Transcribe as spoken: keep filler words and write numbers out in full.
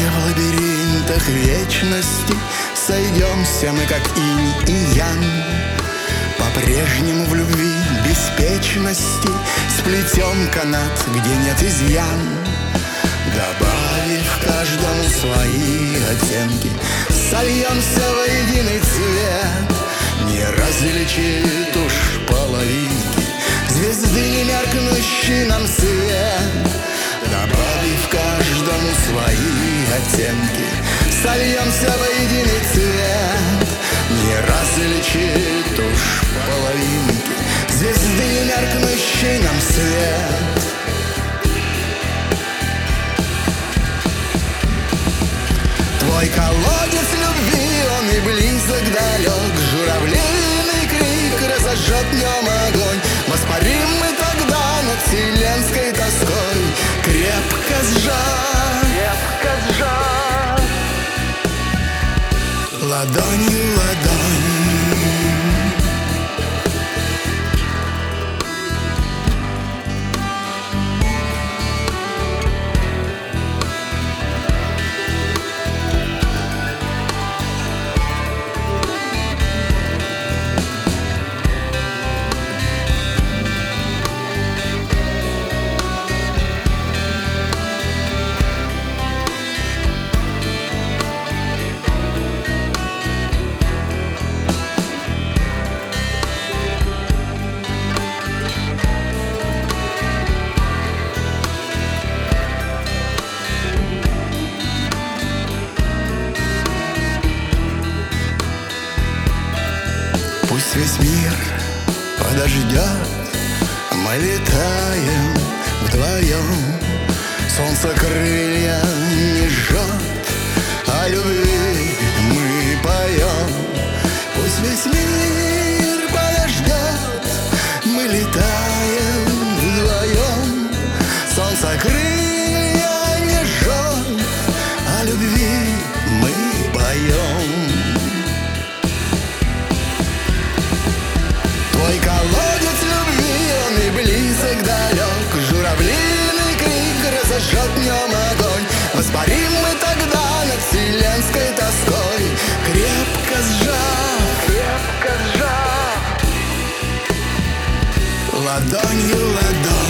Где в лабиринтах вечности сойдемся мы, как инь и ян. По-прежнему в любви беспечности сплетем канат, где нет изъян. Добавив каждому свои оттенки, сольемся в единый цвет. Не различит уж половинки звезды, не меркнущий нам свет. Добавив каждому свои оттенки, сольемся в единый цвет. Не различит уж половинки звезды, не меркнущий нам свет. Твой колодец любви, он и близок, далек. Журавлиный крик разожжет днем огонь. Воспарим мы тогда над вселенской тоской, крепко сжав, крепко сжав ладонью ладонь. Пусть весь мир подождет, мы летаем вдвоем. Солнце крылья не жжет, о любви мы поем. Пусть весь мир подождет, мы летаем вдвоем. Солнце крылья не жжет, о любви мы поем. Твой колодец любви, он и близок, далек. Журавлиный крик разожжет днем огонь. Воспарим мы тогда над вселенской тоской, крепко сжав, крепко сжав ладонью ладонь.